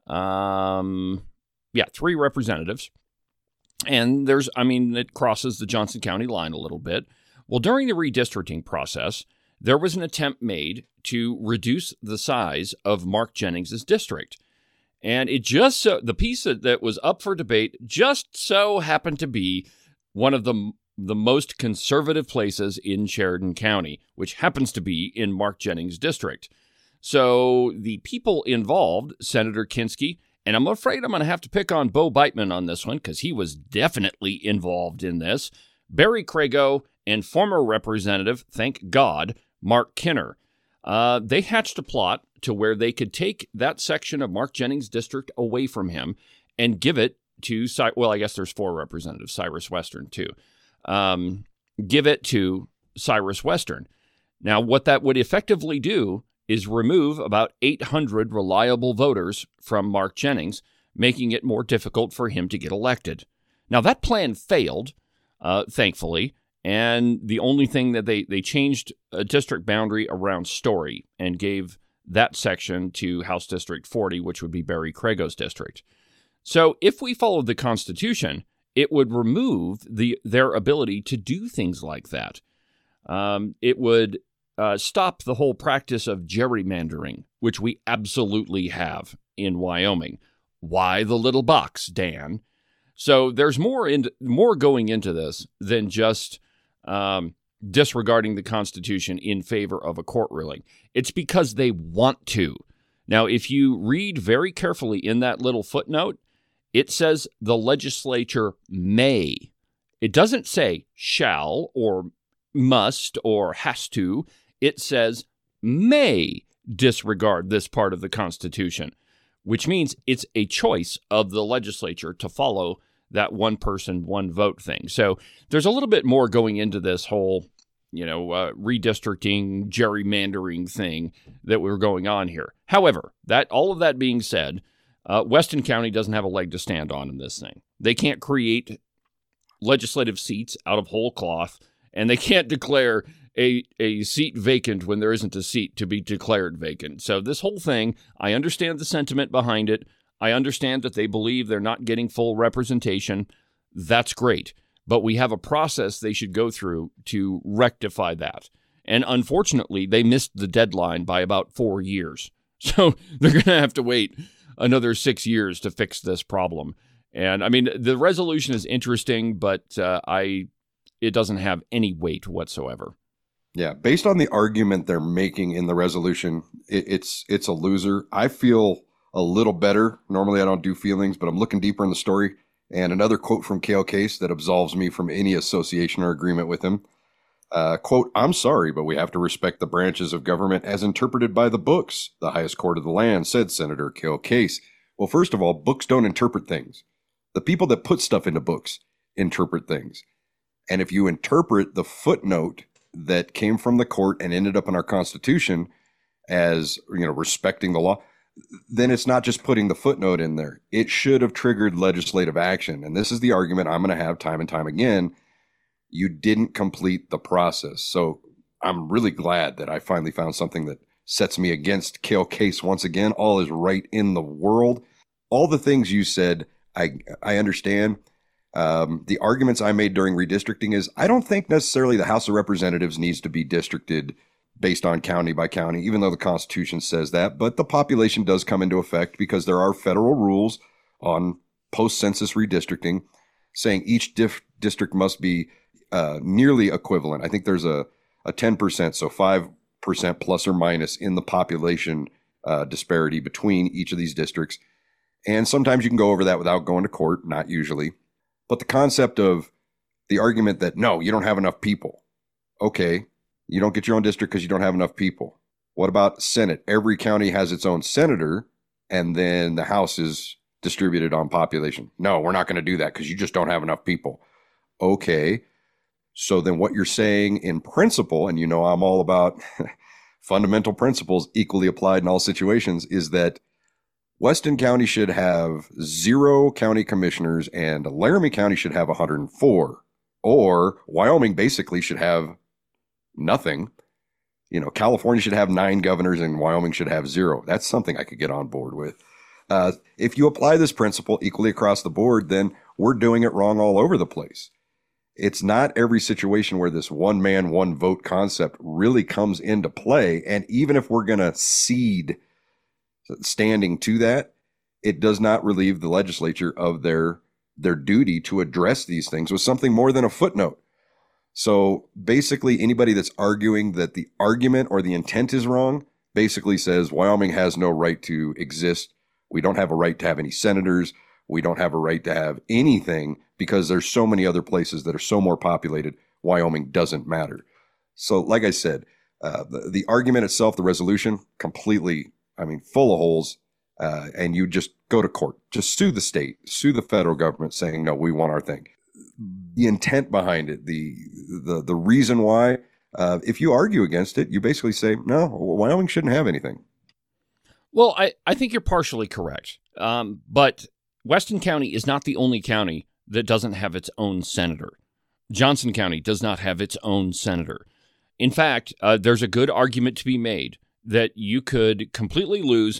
3 representatives. And it crosses the Johnson County line a little bit. Well, during the redistricting process, there was an attempt made to reduce the size of Mark Jennings' district. And the piece that was up for debate just so happened to be one of the most conservative places in Sheridan County, which happens to be in Mark Jennings' district. So the people involved, Senator Kinski, and I'm afraid I'm going to have to pick on Bo Beitman on this one because he was definitely involved in this, Barry Crago, and former Representative, thank God, Mark Kinner. They hatched a plot to where they could take that section of Mark Jennings' district away from him and give it to, I guess there's 4 representatives, Cyrus Western too. Give it to Cyrus Western. Now, what that would effectively do is remove about 800 reliable voters from Mark Jennings, making it more difficult for him to get elected. Now, that plan failed, thankfully, and the only thing that they changed a district boundary around Story and gave that section to House District 40, which would be Barry Crago's district. So if we followed the Constitution, it would remove their ability to do things like that. It would stop the whole practice of gerrymandering, which we absolutely have in Wyoming. Why the little box, Dan? So there's more going into this than just disregarding the Constitution in favor of a court ruling. It's because they want to. Now, if you read very carefully in that little footnote, it says the legislature may. It doesn't say shall or must or has to. It says may disregard this part of the Constitution, which means it's a choice of the legislature to follow that one person, one vote thing. So there's a little bit more going into this whole, redistricting, gerrymandering thing that we're going on here. However, all of that being said, Weston County doesn't have a leg to stand on in this thing. They can't create legislative seats out of whole cloth, and they can't declare a seat vacant when there isn't a seat to be declared vacant. So this whole thing, I understand the sentiment behind it. I understand that they believe they're not getting full representation. That's great. But we have a process they should go through to rectify that. And unfortunately, they missed the deadline by about 4 years. So they're going to have to wait another 6 years to fix this problem. And I mean, the resolution is interesting, but it doesn't have any weight whatsoever. Yeah, based on the argument they're making in the resolution, it's a loser. I feel a little better. Normally I don't do feelings, but I'm looking deeper in the story. And another quote from Cale Case that absolves me from any association or agreement with him. Quote, "I'm sorry, but we have to respect the branches of government as interpreted by the books, the highest court of the land," said Senator Cale Case. Well, first of all, books don't interpret things. The people that put stuff into books interpret things. And if you interpret the footnote that came from the court and ended up in our Constitution as, respecting the law, then it's not just putting the footnote in there. It should have triggered legislative action. And this is the argument I'm going to have time and time again. You didn't complete the process. So I'm really glad that I finally found something that sets me against Cale Case once again. All is right in the world. All the things you said, I understand. The arguments I made during redistricting is I don't think necessarily the House of Representatives needs to be districted based on county by county, even though the Constitution says that. But the population does come into effect because there are federal rules on post-census redistricting saying each district must be nearly equivalent. I think there's a 10%, so 5% plus or minus in the population disparity between each of these districts. And sometimes you can go over that without going to court, not usually. But the concept of the argument that, no, you don't have enough people. Okay, you don't get your own district because you don't have enough people. What about Senate? Every county has its own senator, and then the House is distributed on population. No, we're not going to do that because you just don't have enough people. Okay, so then what you're saying in principle, and I'm all about fundamental principles equally applied in all situations, is that Weston County should have 0 county commissioners and Laramie County should have 104. Or Wyoming basically should have nothing. California should have 9 governors and Wyoming should have 0. That's something I could get on board with. If you apply this principle equally across the board, then we're doing it wrong all over the place. It's not every situation where this one man, one vote concept really comes into play. And even if we're going to cede standing to that, it does not relieve the legislature of their duty to address these things with something more than a footnote. So basically, anybody that's arguing that the argument or the intent is wrong basically says Wyoming has no right to exist. We don't have a right to have any senators. We don't have a right to have anything because there's so many other places that are so more populated. Wyoming doesn't matter. So like I said, the argument itself, the resolution, completely, full of holes. And you just go to court, just sue the state, sue the federal government saying, no, we want our thing. The intent behind it, the reason why, if you argue against it, you basically say, no, Wyoming shouldn't have anything. Well, I think you're partially correct. But Weston County is not the only county that doesn't have its own senator. Johnson County does not have its own senator. In fact, there's a good argument to be made that you could completely lose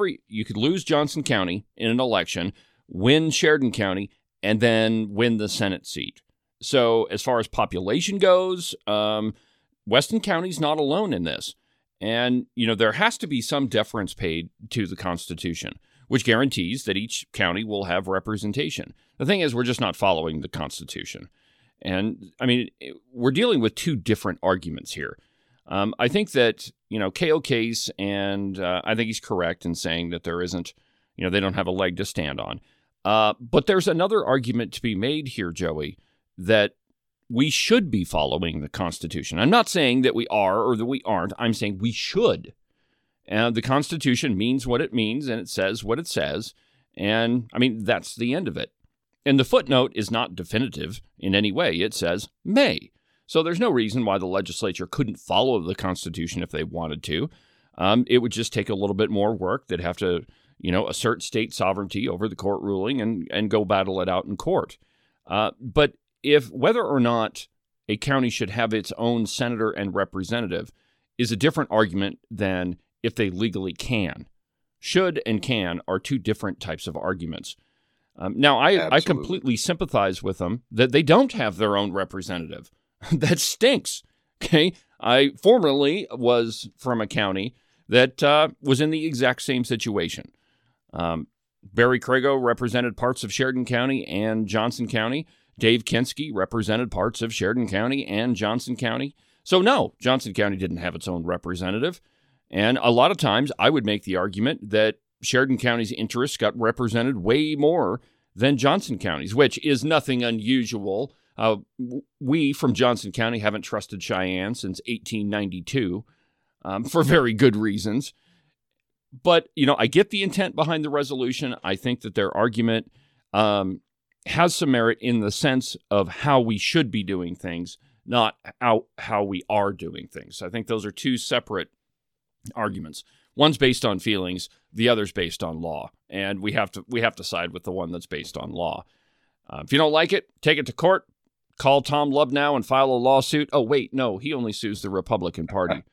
Johnson County in an election, win Sheridan County, and then win the Senate seat. So as far as population goes, Weston County's not alone in this. And, there has to be some deference paid to the Constitution, which guarantees that each county will have representation. The thing is, we're just not following the Constitution. And, we're dealing with two different arguments here. I think that, K.O. Case, and I think he's correct in saying that there isn't, they don't have a leg to stand on. But there's another argument to be made here, Joey, that we should be following the Constitution. I'm not saying that we are or that we aren't. I'm saying we should. And the Constitution means what it means, and it says what it says. And, that's the end of it. And the footnote is not definitive in any way. It says may. So there's no reason why the legislature couldn't follow the Constitution if they wanted to. It would just take a little bit more work. They'd have to, assert state sovereignty over the court ruling and go battle it out in court. But if whether or not a county should have its own senator and representative is a different argument than if they legally can. Should and can are two different types of arguments. Now, I completely sympathize with them that they don't have their own representative. That stinks. Okay, I formerly was from a county that was in the exact same situation. Barry Crago represented parts of Sheridan County and Johnson County. Dave Kinski represented parts of Sheridan County and Johnson County. So no, Johnson County didn't have its own representative. And a lot of times I would make the argument that Sheridan County's interests got represented way more than Johnson County's, which is nothing unusual. We from Johnson County haven't trusted Cheyenne since 1892 for very good reasons. But, I get the intent behind the resolution. I think that their argument has some merit in the sense of how we should be doing things, not how we are doing things. I think those are two separate arguments. One's based on feelings, the other's based on law, and we have to side with the one that's based on law. If you don't like it, take it to court. Call Tom Lubnow and file a lawsuit. Oh wait, no, he only sues the Republican Party.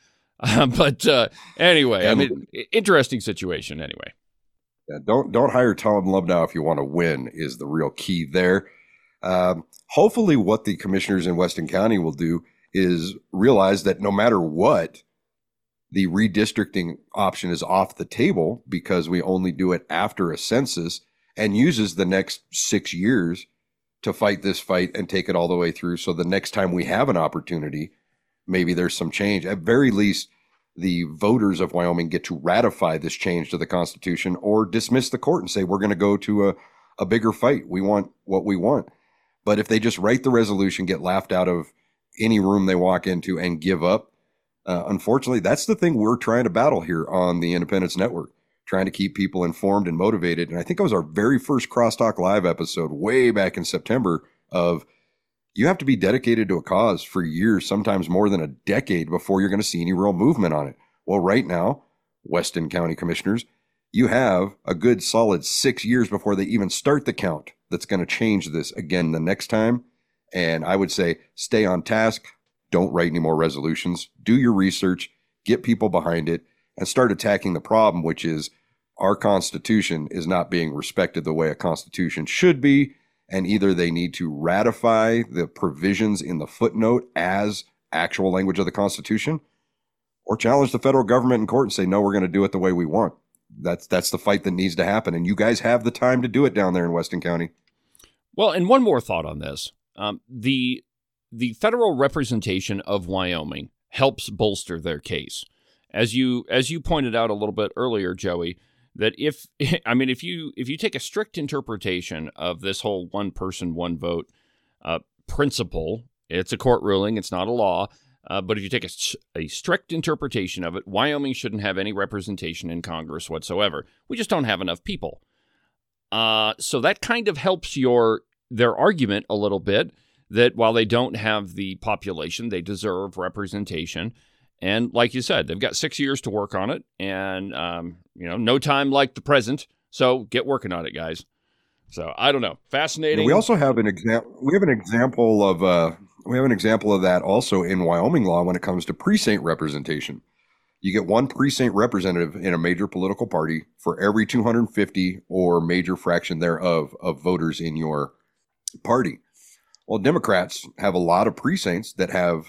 But anyway, interesting situation. Anyway, yeah, don't hire Tom Lubnow if you want to win is the real key there. Hopefully, what the commissioners in Weston County will do is realize that no matter what, the redistricting option is off the table because we only do it after a census and uses the next 6 years to fight this fight and take it all the way through. So the next time we have an opportunity, maybe there's some change. At very least, the voters of Wyoming get to ratify this change to the Constitution or dismiss the court and say, we're going to go to a bigger fight. We want what we want. But if they just write the resolution, get laughed out of any room they walk into and give up, unfortunately, that's the thing we're trying to battle here on the Independence Network, trying to keep people informed and motivated. And I think it was our very first Crosstalk Live episode way back in September of you have to be dedicated to a cause for years, sometimes more than a decade before you're going to see any real movement on it. Well, right now, Weston County commissioners, you have a good solid 6 years before they even start the count that's going to change this again the next time. And I would say stay on task. Don't write any more resolutions. Do your research, get people behind it, and start attacking the problem, which is our Constitution is not being respected the way a Constitution should be. And either they need to ratify the provisions in the footnote as actual language of the Constitution or challenge the federal government in court and say, no, we're going to do it the way we want. That's the fight that needs to happen. And you guys have the time to do it down there in Weston County. Well, and one more thought on this. The federal representation of Wyoming helps bolster their case. As you pointed out a little bit earlier, Joey, that if you take a strict interpretation of this whole one person, one vote principle, it's a court ruling, it's not a law, but if you take a strict interpretation of it, Wyoming shouldn't have any representation in Congress whatsoever. We just don't have enough people. So that kind of helps their argument a little bit, that while they don't have the population, they deserve representation. And like you said, they've got 6 years to work on it, and no time like the present. So get working on it, guys. So I don't know. Fascinating. We also have an example. We have an example of that also in Wyoming law when it comes to precinct representation. You get one precinct representative in a major political party for every 250 or major fraction thereof of voters in your party. Well, Democrats have a lot of precincts that have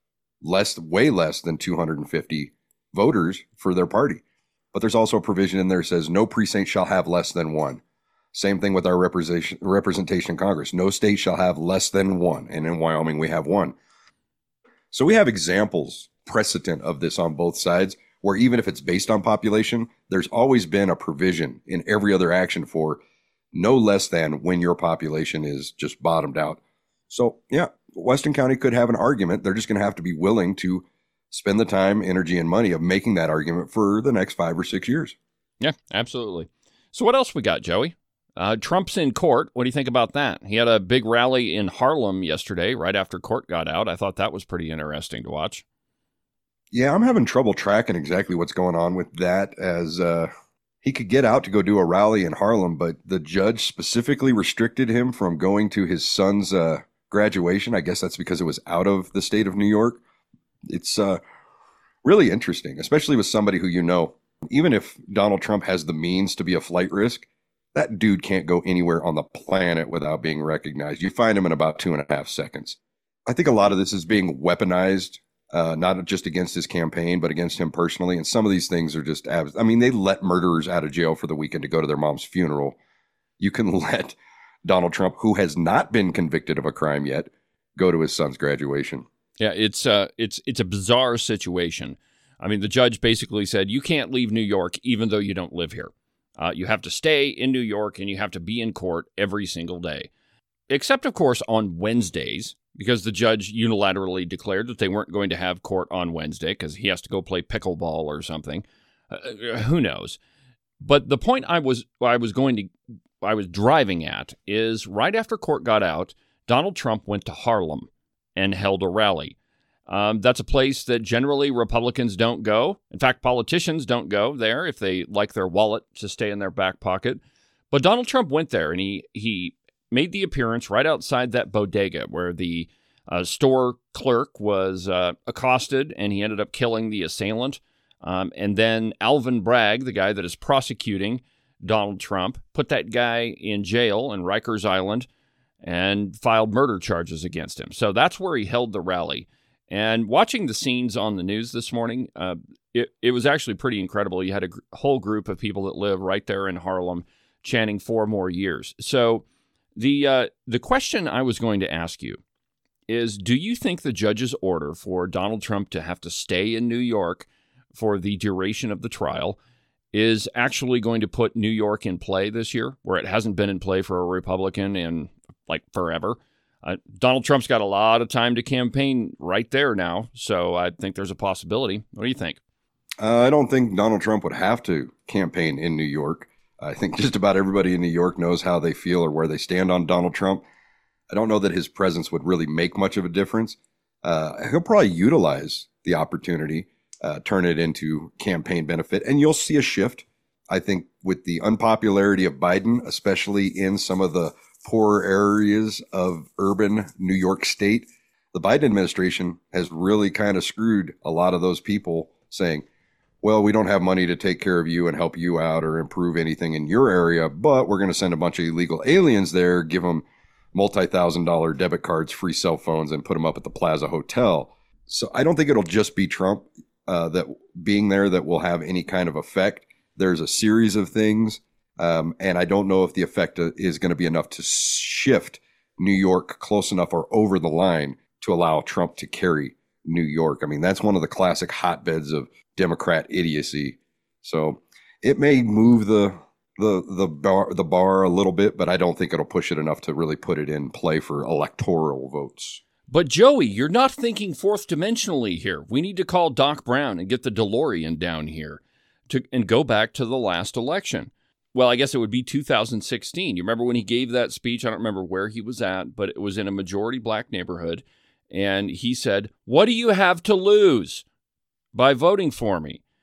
way less than 250 voters for their party. But there's also a provision in there that says no precinct shall have less than one. Same thing with our representation in Congress. No state shall have less than one. And in Wyoming, we have one. So we have examples, precedent of this on both sides, where even if it's based on population, there's always been a provision in every other action for no less than when your population is just bottomed out. So yeah, Weston County could have an argument. They're just going to have to be willing to spend the time, energy, and money of making that argument for the next 5 or 6 years. Yeah, absolutely. So what else we got, Joey? Trump's in court. What do you think about that? He had a big rally in Harlem yesterday, right after court got out. I thought that was pretty interesting to watch. Yeah, I'm having trouble tracking exactly what's going on with that, as he could get out to go do a rally in Harlem, but the judge specifically restricted him from going to his son's graduation. I guess that's because it was out of the state of New York. It's really interesting, especially with somebody who, even if Donald Trump has the means to be a flight risk, that dude can't go anywhere on the planet without being recognized. You find him in about 2.5 seconds. I think a lot of this is being weaponized, not just against his campaign, but against him personally. And some of these things are just, they let murderers out of jail for the weekend to go to their mom's funeral. You can let Donald Trump, who has not been convicted of a crime yet, go to his son's graduation. Yeah, it's a bizarre situation. I mean, the judge basically said, you can't leave New York even though you don't live here. You have to stay in New York and you have to be in court every single day. Except, of course, on Wednesdays, because the judge unilaterally declared that they weren't going to have court on Wednesday because he has to go play pickleball or something. Who knows? But the point I was driving at is right after court got out, Donald Trump went to Harlem and held a rally. That's a place that generally Republicans don't go. In fact, politicians don't go there if they like their wallet to stay in their back pocket. But Donald Trump went there, and he made the appearance right outside that bodega where the store clerk was accosted, and he ended up killing the assailant. And then Alvin Bragg, the guy that is prosecuting Donald Trump, put that guy in jail in Rikers Island and filed murder charges against him. So that's where he held the rally. And watching the scenes on the news this morning, it was actually pretty incredible. You had a whole group of people that live right there in Harlem chanting 4 more years. So the question I was going to ask you is, do you think the judge's order for Donald Trump to have to stay in New York for the duration of the trial is actually going to put New York in play this year, where it hasn't been in play for a Republican in like forever? Donald Trump's got a lot of time to campaign right there now, so I think there's a possibility. What do you think? I don't think Donald Trump would have to campaign in New York. I think just about everybody in New York knows how they feel or where they stand on Donald Trump. I don't know that his presence would really make much of a difference. He'll probably utilize the opportunity, turn it into campaign benefit, and you'll see a shift. I think with the unpopularity of Biden, especially in some of the poorer areas of urban New York State, the Biden administration has really kind of screwed a lot of those people, saying, well, we don't have money to take care of you and help you out or improve anything in your area, but we're going to send a bunch of illegal aliens there, give them multi-$1,000 debit cards, free cell phones, and put them up at the Plaza Hotel. So I don't think it'll just be Trump that being there that will have any kind of effect. There's a series of things. And I don't know if the effect is going to be enough to shift New York close enough or over the line to allow Trump to carry New York. I mean, that's one of the classic hotbeds of Democrat idiocy. So it may move the bar a little bit, but I don't think it'll push it enough to really put it in play for electoral votes. But Joey, you're not thinking fourth dimensionally here. We need to call Doc Brown and get the DeLorean down here and go back to the last election. Well, I guess it would be 2016. You remember when he gave that speech? I don't remember where he was at, but it was in a majority black neighborhood. And he said, what do you have to lose by voting for me?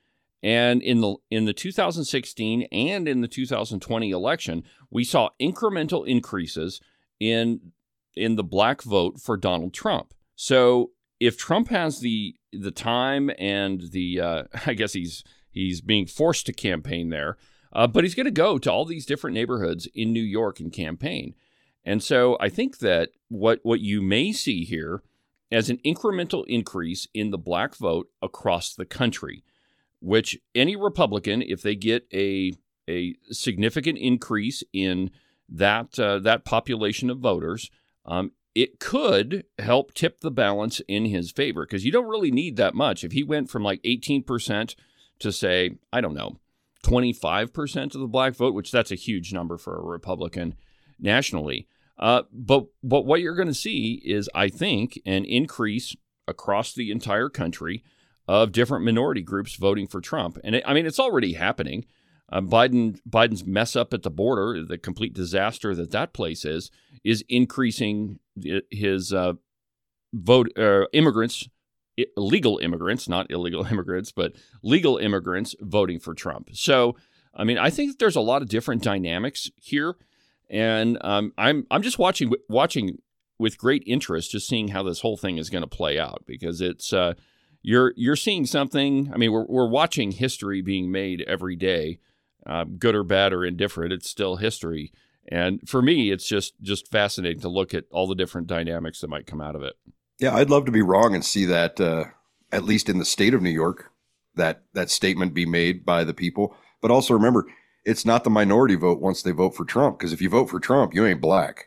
And in the 2016 and in the 2020 election, we saw incremental increases in the black vote for Donald Trump. So if Trump has the time and I guess he's being forced to campaign there, but he's going to go to all these different neighborhoods in New York and campaign. And so I think that what you may see here as an incremental increase in the black vote across the country, which any Republican, if they get a significant increase in that population of voters, it could help tip the balance in his favor, because you don't really need that much. If he went from like 18% to, say, I don't know, 25% of the black vote, which that's a huge number for a Republican nationally. But what you're going to see is, I think, an increase across the entire country of different minority groups voting for Trump. And it's already happening. Biden's mess up at the border, the complete disaster that place is increasing his immigrants, legal immigrants, not illegal immigrants, but legal immigrants voting for Trump. So, I think there's a lot of different dynamics here, and I'm just watching with great interest, just seeing how this whole thing is going to play out, because it's you're seeing something. We're watching history being made every day. Good or bad or indifferent, it's still history. And for me, it's just fascinating to look at all the different dynamics that might come out of it. Yeah, I'd love to be wrong and see that, at least in the state of New York, that statement be made by the people. But also remember, it's not the minority vote once they vote for Trump, because if you vote for Trump, you ain't black.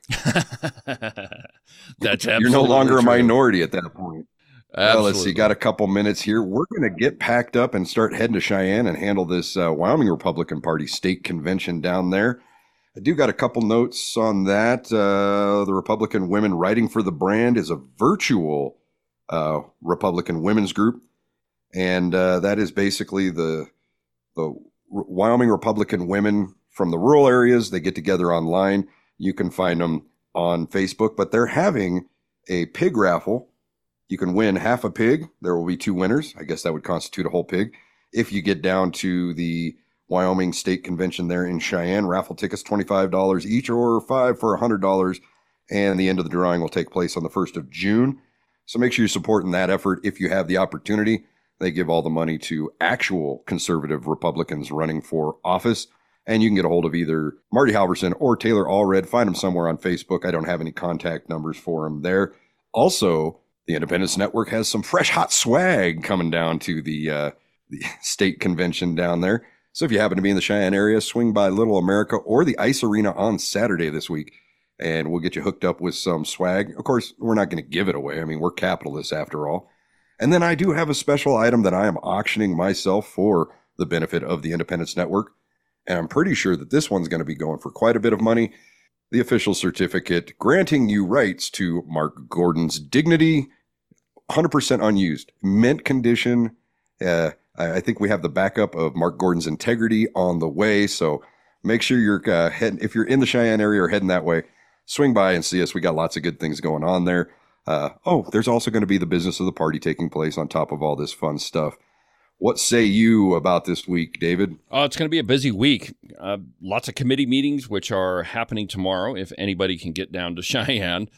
That's You're no longer a minority at that point. Absolutely. Well, let's see. Got a couple minutes here. We're going to get packed up and start heading to Cheyenne and handle this Wyoming Republican Party state convention down there. I do got a couple notes on that. The Republican Women Writing for the Brand is a virtual Republican women's group, and that is basically the Wyoming Republican women from the rural areas. They get together online. You can find them on Facebook, but they're having a pig raffle. You can win half a pig. There will be 2 winners. I guess that would constitute a whole pig. If you get down to the Wyoming State Convention there in Cheyenne, raffle tickets $25 each, or $5 for $100. And the end of the drawing will take place on the 1st of June. So make sure you're supporting that effort if you have the opportunity. They give all the money to actual conservative Republicans running for office. And you can get a hold of either Marty Halverson or Taylor Allred. Find them somewhere on Facebook. I don't have any contact numbers for them there. Also, the Independence Network has some fresh, hot swag coming down to the state convention down there. So if you happen to be in the Cheyenne area, swing by Little America or the Ice Arena on Saturday this week, and we'll get you hooked up with some swag. Of course, we're not going to give it away. We're capitalists after all. And then I do have a special item that I am auctioning myself for the benefit of the Independence Network. And I'm pretty sure that this one's going to be going for quite a bit of money. The official certificate granting you rights to Mark Gordon's dignity, 100% unused, mint condition. I think we have the backup of Mark Gordon's integrity on the way. So make sure you're heading, if you're in the Cheyenne area or heading that way, swing by and see us. We got lots of good things going on there. There's also going to be the business of the party taking place on top of all this fun stuff. What say you about this week, David? Oh, it's going to be a busy week. Lots of committee meetings, which are happening tomorrow, if anybody can get down to Cheyenne.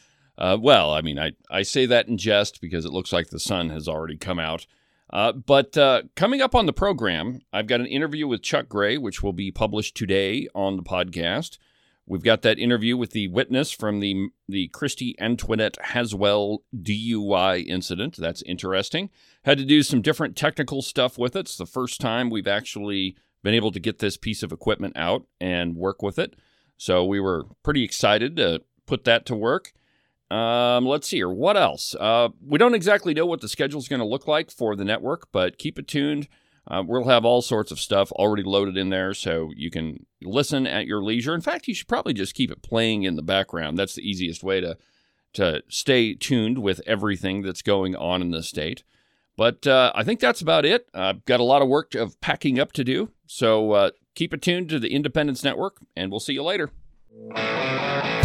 I say that in jest because it looks like the sun has already come out. But coming up on the program, I've got an interview with Chuck Gray, which will be published today on the podcast. We've got that interview with the witness from the Christy Antoinette Haswell DUI incident. That's interesting. Had to do some different technical stuff with it. It's the first time we've actually been able to get this piece of equipment out and work with it. So we were pretty excited to put that to work. Let's see here. What else? We don't exactly know what the schedule is going to look like for the network, but keep it tuned. We'll have all sorts of stuff already loaded in there, so you can listen at your leisure. In fact, you should probably just keep it playing in the background. That's the easiest way to stay tuned with everything that's going on in the state. But I think that's about it. I've got a lot of work of packing up to do, so keep it tuned to the Independence Network, and we'll see you later.